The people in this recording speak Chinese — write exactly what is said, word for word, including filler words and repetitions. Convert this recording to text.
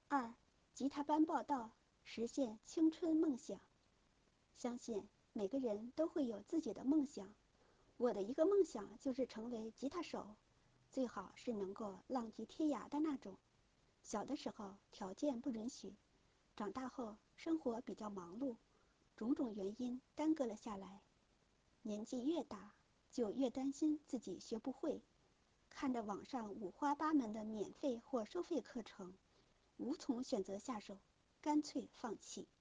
二、吉他班报道，实现青春梦想。相信每个人都会有自己的梦想。我的一个梦想就是成为吉他手，最好是能够浪迹天涯的那种。小的时候条件不允许，长大后生活比较忙碌，种种原因耽搁了下来。年纪越大，就越担心自己学不会，看着网上五花八门的免费或收费课程，无从选择下手，干脆放弃。